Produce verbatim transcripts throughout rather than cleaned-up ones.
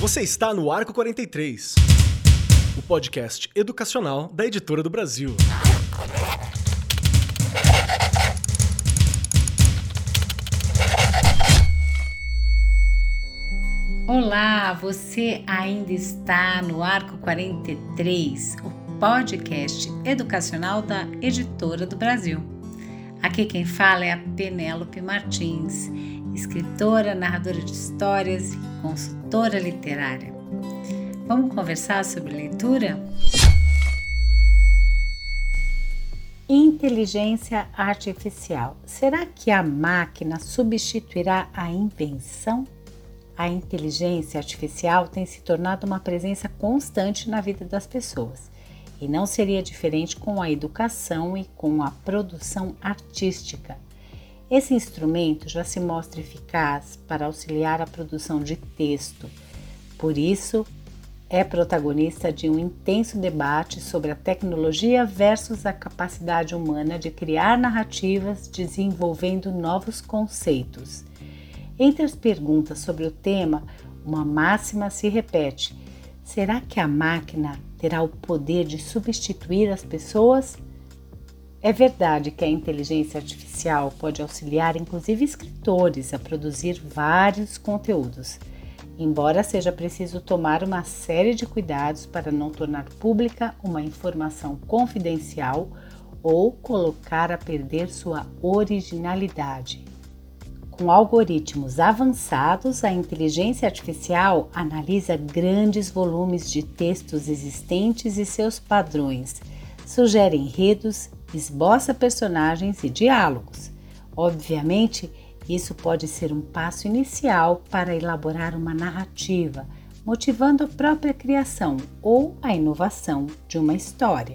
Você está no Arco quarenta e três, o podcast educacional da Editora do Brasil. Olá, você ainda está no Arco quarenta e três, o podcast educacional da Editora do Brasil. Aqui quem fala é a Penélope Martins, escritora, narradora de histórias e consultora literária. Vamos conversar sobre leitura? Inteligência artificial. Será que a máquina substituirá a invenção? A inteligência artificial tem se tornado uma presença constante na vida das pessoas, e não seria diferente com a educação e com a produção artística. Esse instrumento já se mostra eficaz para auxiliar a produção de texto. Por isso, é protagonista de um intenso debate sobre a tecnologia versus a capacidade humana de criar narrativas desenvolvendo novos conceitos. Entre as perguntas sobre o tema, uma máxima se repete: será que a máquina terá o poder de substituir as pessoas? É verdade que a inteligência artificial pode auxiliar inclusive escritores a produzir vários conteúdos, embora seja preciso tomar uma série de cuidados para não tornar pública uma informação confidencial ou colocar a perder sua originalidade. Com algoritmos avançados, a inteligência artificial analisa grandes volumes de textos existentes e seus padrões, sugere enredos, esboça personagens e diálogos. Obviamente, isso pode ser um passo inicial para elaborar uma narrativa, motivando a própria criação ou a inovação de uma história.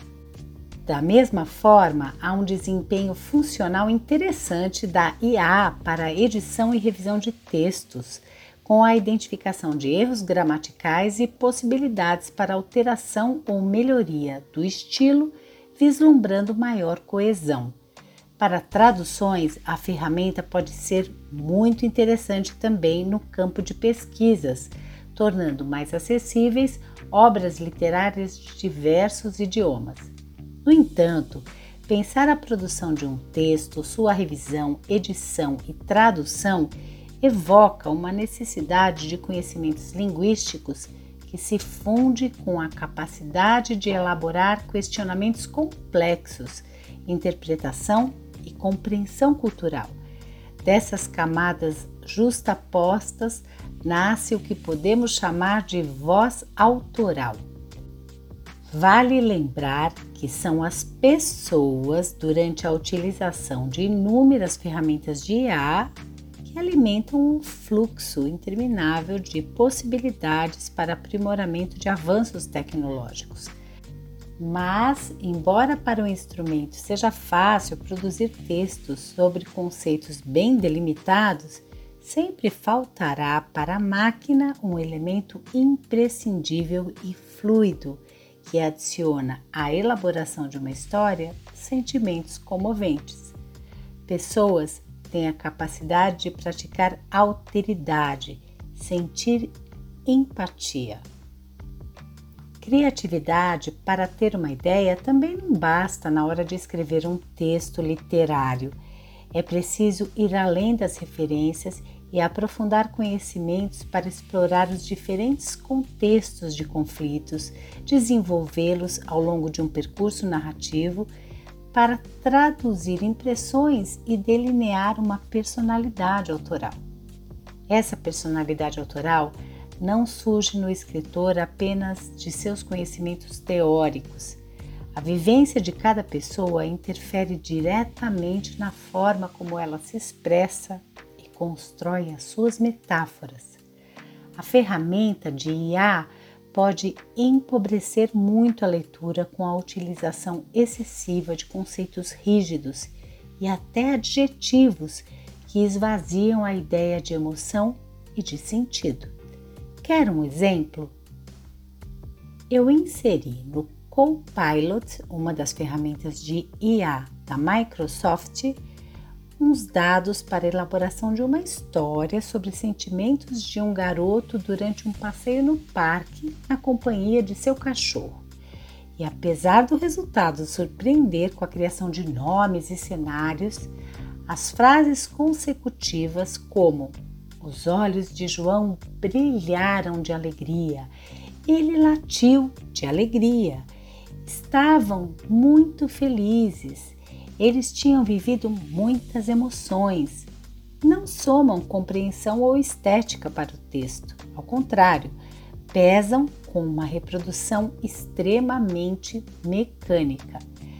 Da mesma forma, há um desempenho funcional interessante da I A para a edição e revisão de textos, com a identificação de erros gramaticais e possibilidades para alteração ou melhoria do estilo, vislumbrando maior coesão. Para traduções, a ferramenta pode ser muito interessante também no campo de pesquisas, tornando mais acessíveis obras literárias de diversos idiomas. No entanto, pensar a produção de um texto, sua revisão, edição e tradução evoca uma necessidade de conhecimentos linguísticos que se funde com a capacidade de elaborar questionamentos complexos, interpretação e compreensão cultural. Dessas camadas justapostas nasce o que podemos chamar de voz autoral. Vale lembrar que são as pessoas, durante a utilização de inúmeras ferramentas de I A, que alimentam um fluxo interminável de possibilidades para aprimoramento de avanços tecnológicos. Mas, embora para o instrumento seja fácil produzir textos sobre conceitos bem delimitados, sempre faltará para a máquina um elemento imprescindível e fluido, que adiciona à elaboração de uma história sentimentos comoventes. Pessoas têm a capacidade de praticar alteridade, sentir empatia. Criatividade, para ter uma ideia, também não basta na hora de escrever um texto literário. É preciso ir além das referências e aprofundar conhecimentos para explorar os diferentes contextos de conflitos, desenvolvê-los ao longo de um percurso narrativo para traduzir impressões e delinear uma personalidade autoral. Essa personalidade autoral não surge no escritor apenas de seus conhecimentos teóricos. A vivência de cada pessoa interfere diretamente na forma como ela se expressa e constrói as suas metáforas. A ferramenta de I A pode empobrecer muito a leitura com a utilização excessiva de conceitos rígidos e até adjetivos que esvaziam a ideia de emoção e de sentido. Quer um exemplo? Eu inseri no Copilot, uma das ferramentas de I A da Microsoft, uns dados para a elaboração de uma história sobre sentimentos de um garoto durante um passeio no parque na companhia de seu cachorro. E apesar do resultado surpreender com a criação de nomes e cenários, as frases consecutivas como "Os olhos de João brilharam de alegria", "Ele latiu de alegria", "Estavam muito felizes", "Eles tinham vivido muitas emoções", não somam compreensão ou estética para o texto. Ao contrário, pesam com uma reprodução extremamente mecânica.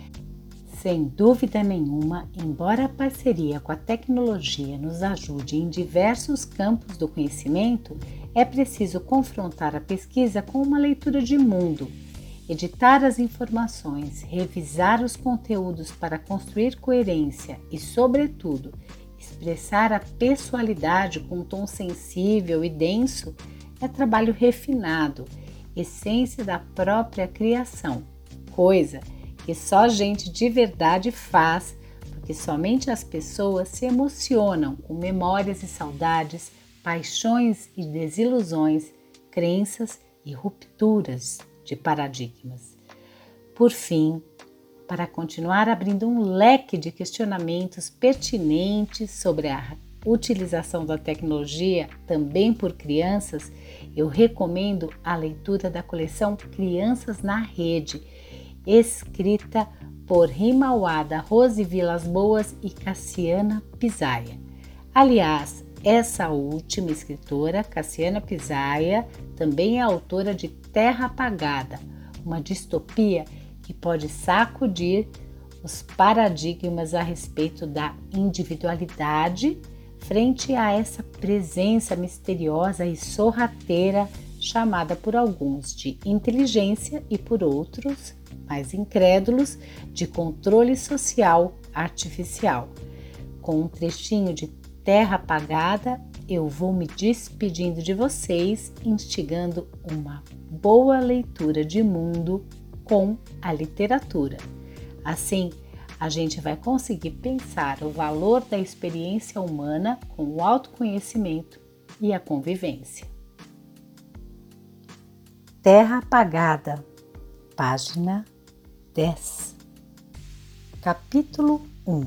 Sem dúvida nenhuma, embora a parceria com a tecnologia nos ajude em diversos campos do conhecimento, é preciso confrontar a pesquisa com uma leitura de mundo, editar as informações, revisar os conteúdos para construir coerência e, sobretudo, expressar a pessoalidade com um tom sensível e denso é trabalho refinado, essência da própria criação, coisa que só gente de verdade faz, porque somente as pessoas se emocionam com memórias e saudades, paixões e desilusões, crenças e rupturas de paradigmas. Por fim, para continuar abrindo um leque de questionamentos pertinentes sobre a utilização da tecnologia também por crianças, eu recomendo a leitura da coleção Crianças na Rede, escrita por Rimauada Rose Vilas Boas e Cassiana Pisaia. Aliás, essa última escritora, Cassiana Pisaia, também é autora de Terra Apagada, uma distopia que pode sacudir os paradigmas a respeito da individualidade frente a essa presença misteriosa e sorrateira chamada por alguns de inteligência e por outros, mais incrédulos, de controle social artificial. Com um trechinho de Terra Apagada, eu vou me despedindo de vocês, instigando uma boa leitura de mundo com a literatura. Assim, a gente vai conseguir pensar o valor da experiência humana com o autoconhecimento e a convivência. Terra Apagada, página dez. Capítulo um.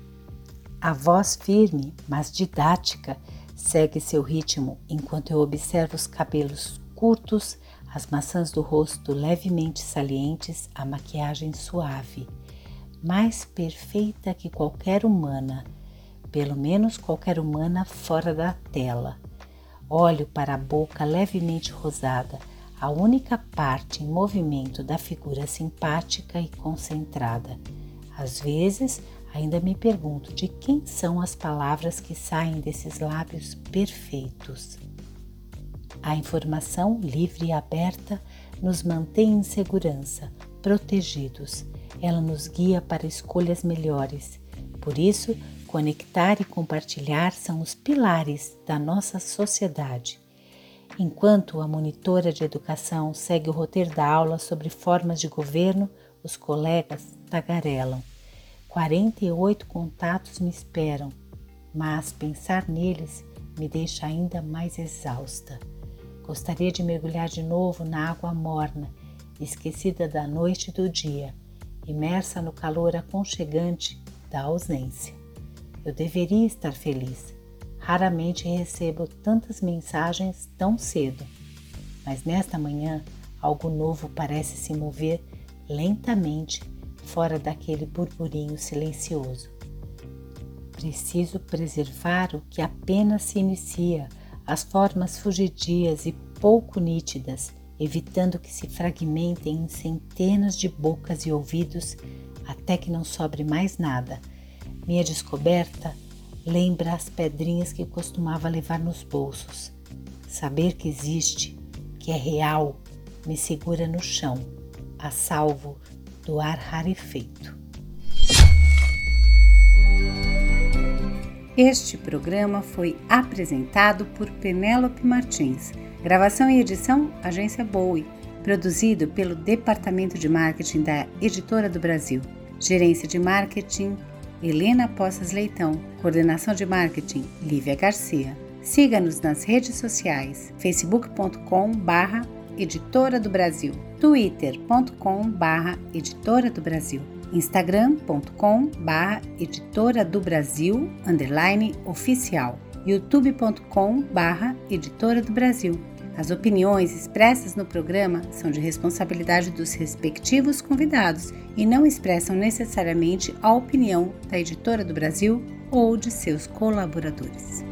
A voz firme, mas didática, segue seu ritmo enquanto eu observo os cabelos curtos, as maçãs do rosto levemente salientes, a maquiagem suave, mais perfeita que qualquer humana, pelo menos qualquer humana fora da tela. Olho para a boca levemente rosada, a única parte em movimento da figura simpática e concentrada. Às vezes, ainda me pergunto de quem são as palavras que saem desses lábios perfeitos. A informação livre e aberta nos mantém em segurança, protegidos. Ela nos guia para escolhas melhores. Por isso, conectar e compartilhar são os pilares da nossa sociedade. Enquanto a monitora de educação segue o roteiro da aula sobre formas de governo, os colegas tagarelam. quarenta e oito contatos me esperam, mas pensar neles me deixa ainda mais exausta. Gostaria de mergulhar de novo na água morna, esquecida da noite e do dia, imersa no calor aconchegante da ausência. Eu deveria estar feliz. Raramente recebo tantas mensagens tão cedo, mas nesta manhã algo novo parece se mover lentamente fora daquele burburinho silencioso. Preciso preservar o que apenas se inicia, as formas fugidias e pouco nítidas, evitando que se fragmentem em centenas de bocas e ouvidos até que não sobre mais nada. Minha descoberta lembra as pedrinhas que costumava levar nos bolsos. Saber que existe, que é real, me segura no chão, a salvo do ar rarefeito. Este programa foi apresentado por Penélope Martins. Gravação e edição, Agência Bowie. Produzido pelo Departamento de Marketing da Editora do Brasil. Gerência de Marketing, Helena Poças Leitão. Coordenação de marketing, Lívia Garcia. Siga-nos nas redes sociais, facebook ponto com barra editora do Brasil, twitter ponto com barra editora do Brasil, instagram ponto com barra editora do Brasil, underline oficial, youtube ponto com barra editora do Brasil. As opiniões expressas no programa são de responsabilidade dos respectivos convidados e não expressam necessariamente a opinião da Editora do Brasil ou de seus colaboradores.